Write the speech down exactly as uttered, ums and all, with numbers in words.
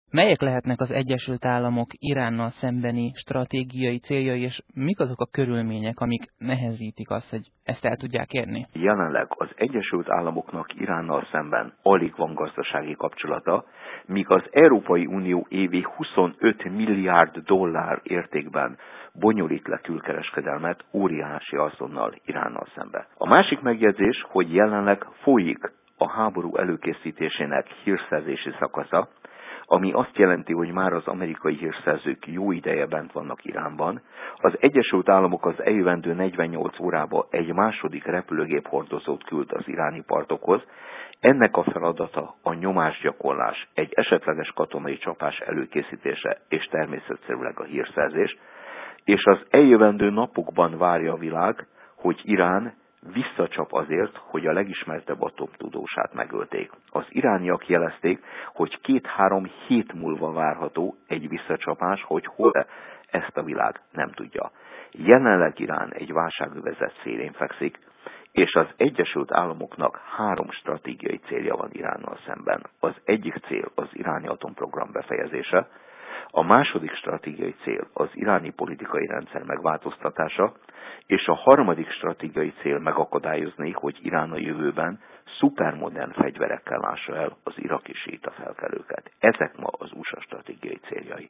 Melyek lehetnek az Egyesült Államok Iránnal szembeni stratégiai céljai, és mik azok a körülmények, amik nehezítik azt, hogy ezt el tudják érni? Jelenleg az Egyesült Államoknak Iránnal szemben alig van gazdasági kapcsolata, míg az Európai Unió évi huszonöt milliárd dollár értékben bonyolít le külkereskedelmet óriási azonnal Iránnal szemben. A másik megjegyzés, hogy jelenleg folyik a háború előkészítésének hírszerzési szakasza, ami azt jelenti, hogy már az amerikai hírszerzők jó ideje bent vannak Iránban. Az Egyesült Államok az eljövendő negyvennyolc órába egy második repülőgép hordozót küld az iráni partokhoz. Ennek a feladata a nyomásgyakorlás, egy esetleges katonai csapás előkészítése és természetszerűleg a hírszerzés, és az eljövendő napokban várja a világ, hogy Irán visszacsap azért, hogy a legismertebb atomtudósát megölték. Az irániak jelezték, hogy két-három hét múlva várható egy visszacsapás, hogy hol ezt a világ nem tudja. Jelenleg Irán egy válságövezet szélén fekszik, és az Egyesült Államoknak három stratégiai célja van Iránnal szemben. Az egyik cél az iráni atomprogram befejezése, a második stratégiai cél az iráni politikai rendszer megváltoztatása, és a harmadik stratégiai cél megakadályozni, hogy Irán a jövőben szupermodern fegyverekkel lássa el az iraki síita felkelőket. Ezek ma az u es á stratégiai céljai.